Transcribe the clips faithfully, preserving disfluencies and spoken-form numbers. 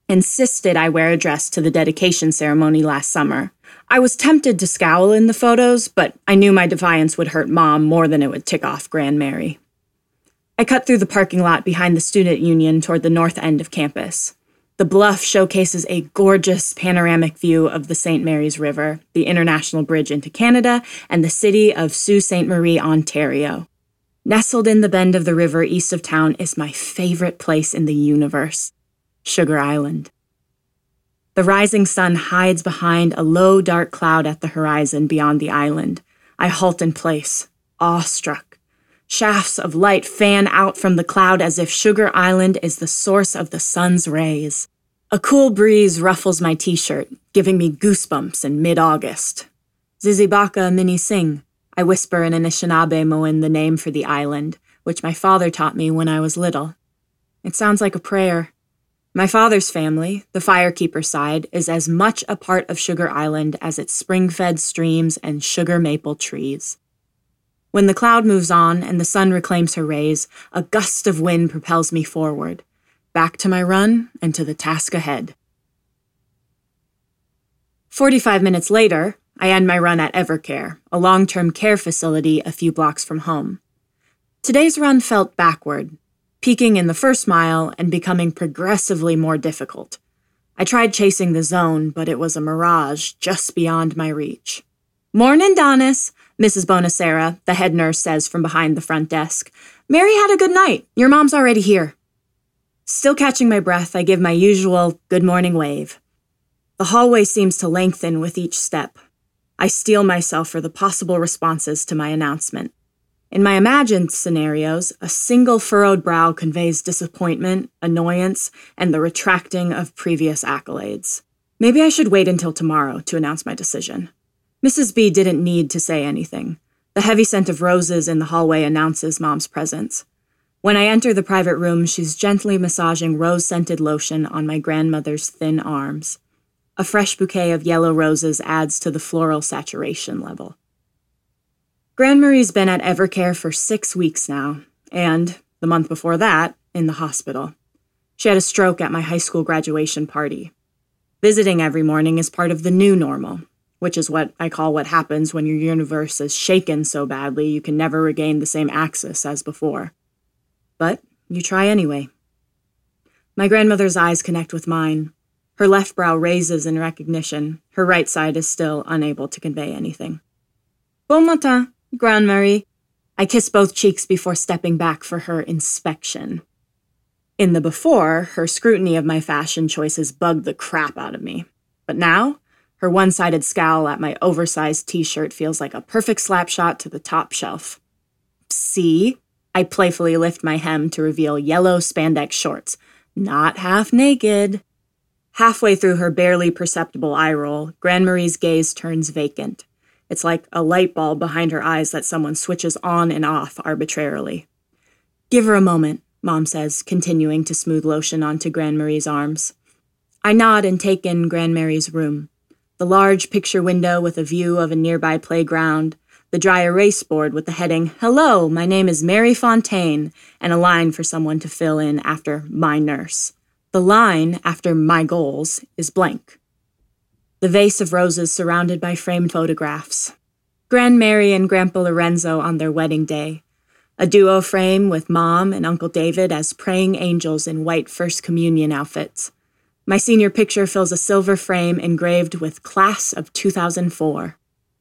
insisted I wear a dress to the dedication ceremony last summer. I was tempted to scowl in the photos, but I knew my defiance would hurt Mom more than it would tick off Grand Mary. I cut through the parking lot behind the student union toward the north end of campus. The bluff showcases a gorgeous panoramic view of the Saint Mary's River, the international bridge into Canada, and the city of Sault Ste. Marie, Ontario. Nestled in the bend of the river east of town is my favorite place in the universe, Sugar Island. The rising sun hides behind a low, dark cloud at the horizon beyond the island. I halt in place, awestruck. Shafts of light fan out from the cloud as if Sugar Island is the source of the sun's rays. A cool breeze ruffles my t-shirt, giving me goosebumps in mid-August. Zizibaka Mini Sing, I whisper in Anishinaabe-Moan the name for the island, which my father taught me when I was little. It sounds like a prayer. My father's family, the firekeeper side, is as much a part of Sugar Island as its spring-fed streams and sugar maple trees. When the cloud moves on and the sun reclaims her rays, a gust of wind propels me forward, back to my run and to the task ahead. Forty-five minutes later, I end my run at Evercare, a long-term care facility a few blocks from home. Today's run felt backward, peaking in the first mile and becoming progressively more difficult. I tried chasing the zone, but it was a mirage just beyond my reach. "Mornin', Donis," Missus Bonacera, the head nurse, says from behind the front desk. "Mary had a good night. Your mom's already here." Still catching my breath, I give my usual good morning wave. The hallway seems to lengthen with each step. I steel myself for the possible responses to my announcement. In my imagined scenarios, a single furrowed brow conveys disappointment, annoyance, and the retracting of previous accolades. Maybe I should wait until tomorrow to announce my decision. Missus B didn't need to say anything. The heavy scent of roses in the hallway announces Mom's presence. When I enter the private room, she's gently massaging rose-scented lotion on my grandmother's thin arms. A fresh bouquet of yellow roses adds to the floral saturation level. Grandmarie's been at Evercare for six weeks now, and, the month before that, in the hospital. She had a stroke at my high school graduation party. Visiting every morning is part of the new normal, which is what I call what happens when your universe is shaken so badly you can never regain the same axis as before. But you try anyway. My grandmother's eyes connect with mine. Her left brow raises in recognition. Her right side is still unable to convey anything. "Bon matin, Grand-Marie." I kiss both cheeks before stepping back for her inspection. In the before, her scrutiny of my fashion choices bugged the crap out of me. But now, her one-sided scowl at my oversized t-shirt feels like a perfect slapshot to the top shelf. "See?" I playfully lift my hem to reveal yellow spandex shorts. Not half naked. Halfway through her barely perceptible eye roll, Grand-Marie's gaze turns vacant. It's like a light bulb behind her eyes that someone switches on and off arbitrarily. "Give her a moment," Mom says, continuing to smooth lotion onto Grand-Marie's arms. I nod and take in Grand-Marie's room. The large picture window with a view of a nearby playground, the dry erase board with the heading, "Hello, my name is Mary Fontaine," and a line for someone to fill in after "my nurse." The line after "my goals" is blank. The vase of roses surrounded by framed photographs. Grand Mary and Grandpa Lorenzo on their wedding day. A duo frame with Mom and Uncle David as praying angels in white First Communion outfits. My senior picture fills a silver frame engraved with Class of two thousand four.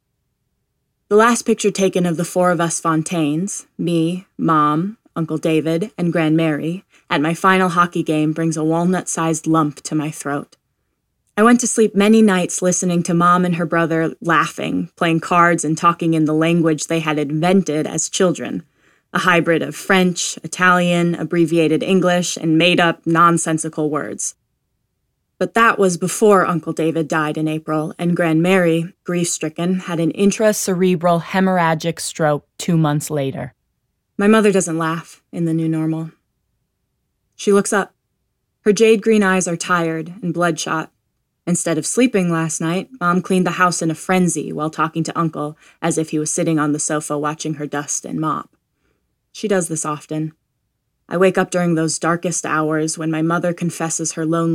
The last picture taken of the four of us Fontaines, me, Mom, Uncle David, and Grand Mary, at my final hockey game brings a walnut-sized lump to my throat. I went to sleep many nights listening to Mom and her brother laughing, playing cards, and talking in the language they had invented as children, a hybrid of French, Italian, abbreviated English, and made-up, nonsensical words. But that was before Uncle David died in April, and Grand Mary, grief-stricken, had an intracerebral hemorrhagic stroke two months later. My mother doesn't laugh in the new normal. She looks up. Her jade green eyes are tired and bloodshot. Instead of sleeping last night, Mom cleaned the house in a frenzy while talking to Uncle as if he was sitting on the sofa watching her dust and mop. She does this often. I wake up during those darkest hours when my mother confesses her loneliness